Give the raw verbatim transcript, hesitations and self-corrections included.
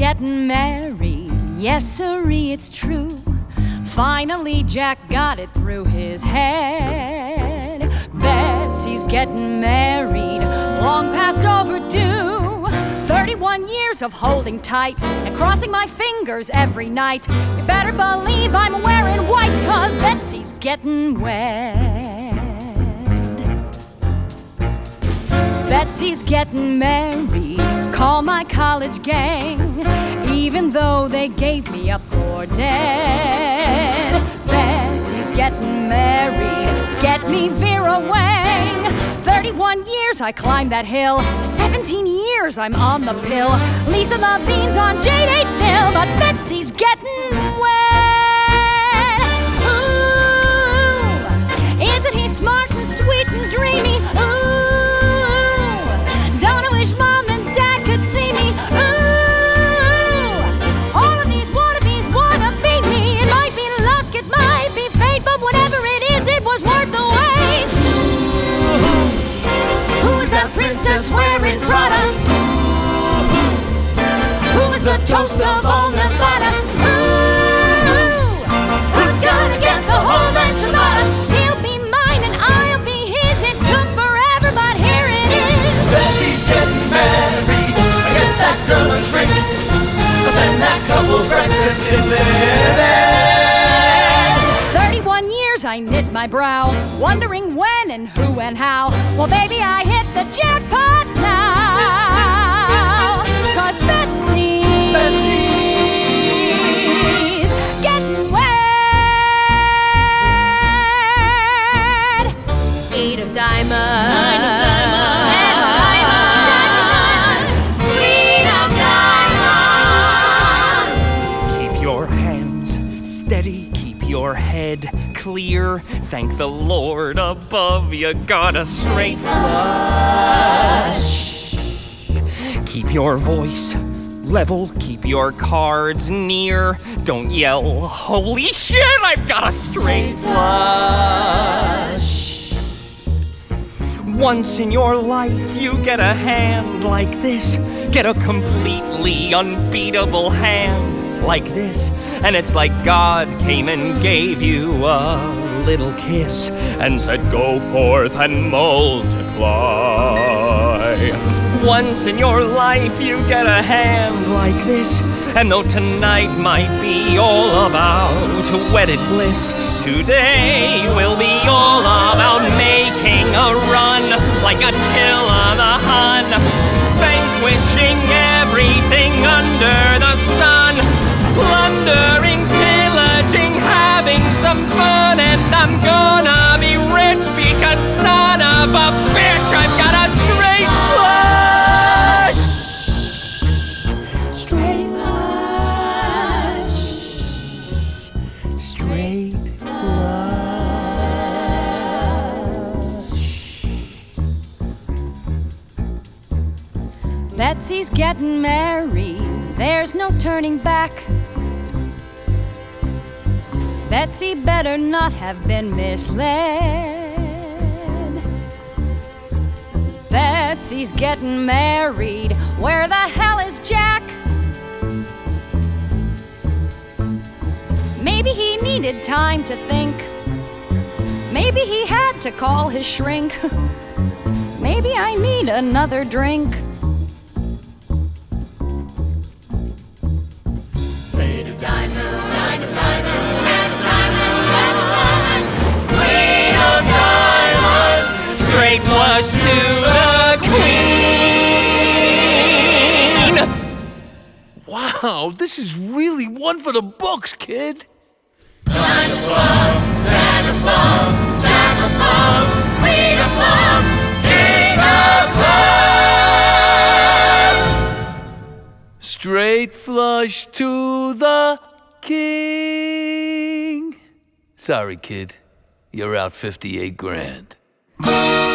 getting married. Yes, sirree, it's true. Finally, Jack got it through his head. Betsy's getting married, long past overdue. Thirty-one years of holding tight and crossing my fingers every night. You better believe I'm wearing white, 'cause Betsy's getting wed. Betsy's getting married, call my college gang, even though they gave me up for dead. Betsy's getting married, get me Vera Wang. Thirty-one years I climbed that hill, seventeen years I'm on the pill. Lisa Levine's on Jade eight still, but Betsy's getting wed. Ooh, isn't he smart and sweet and dreamy? Ooh, don't I wish Mom and Dad could see me? Ooh, all of these wannabes wanna beat me. It might be luck, it might be fate, but whatever it is, it was worth the wait. Who is that princess wearing Prada? Who is the toast of all Nevada? Ooh, who's gonna get the whole enchilada? He'll be mine and I'll be his. It took forever, but here it is. Betsy's getting married. I get that girl a drink. I send that couple breakfast in their bed. Thirty-one years I knit my brow, wondering when and who and how. Well, baby, I hit the jackpot now, 'cause Betsy, Betsy's getting wed. Eight of diamonds. Nine of diamonds. Ten of diamonds. Queen of diamonds. Keep your hands steady, keep your head clear. Thank the Lord above, you got a straight flush. Keep your voice level, keep your cards near. Don't yell, holy shit, I've got a straight flush. Once in your life you get a hand like this. Get a completely unbeatable hand like this. And it's like God came and gave you a little kiss and said, go forth and multiply. Once in your life you get a hand like this. And though tonight might be all about wedded bliss, today will be all about making a run like Attila the Hun, vanquishing everything under the sun, plundering, pillaging, having some fun. And I'm gonna be rich because, son of a bitch, I've got a straight flush. Straight flush. Straight flush. Betsy's getting married, there's no turning back. Betsy better not have been misled. Betsy's getting married, where the hell is Jack? Maybe he needed time to think. Maybe he had to call his shrink. Maybe I need another drink. Eight of diamonds, nine of diamonds, ten of diamonds, ten of diamonds, queen of diamonds. Straight flush to the queen. Wow, this is really one for the books, kid. Nine of clubs, ten of clubs, jack of clubs, queen of clubs, king of clubs. Straight flush to the king. Sorry, kid. You're out fifty-eight grand.